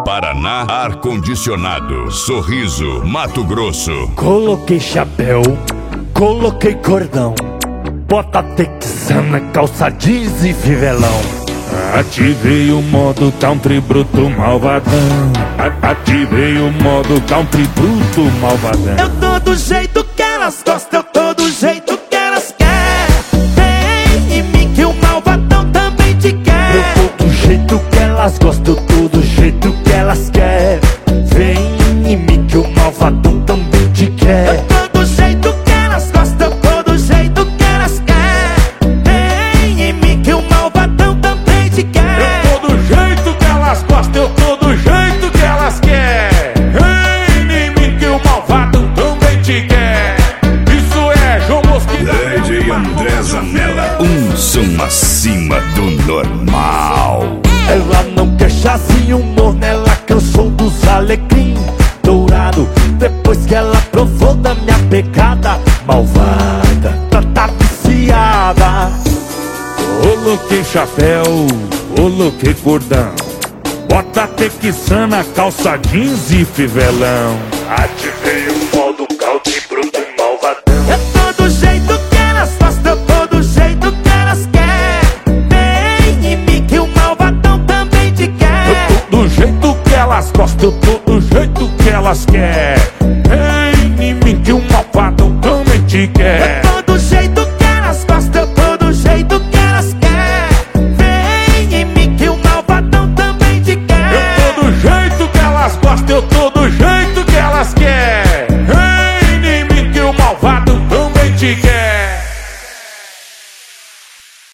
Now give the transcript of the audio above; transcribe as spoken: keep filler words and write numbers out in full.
Paraná Ar-Condicionado, Sorriso, Mato Grosso. Coloquei chapéu, coloquei cordão, bota texana, calça jeans e fivelão. Ativei o modo country bruto malvadão. Ativei o modo country bruto malvadão. Eu tô do jeito que elas gostam, eu tô do jeito que elas querem. Vem em mim que o malvadão também te quer. Eu tô do jeito que elas gostam, eu tô do jeito que elas querem. Vem em mim que o malvadão também te quer. Eu tô do jeito que elas gostam, eu tô do jeito que elas querem. Vem em mim que o malvadão também te quer. Eu tô do jeito que elas gostam, eu tô do jeito que elas querem. Vem em mim que o malvadão também te quer. Isso é João Mosquito D J André Zanella, um som acima do normal. Ela não quer chazinho, morna, ela cansou dos alecrim dourado. Depois que ela provou da minha pecada malvada, tá, tá viciada. Coloquei chapéu, coloquei cordão, bota texana, calça jeans e fivelão. Ativei o modo country bruto e malvadão. Eu tô do jeito que elas gostam, eu tô do jeito que elas querem. Vem em mim que o malvadão também te quer. Eu tô do jeito que elas gostam, eu tô do jeito que elas querem.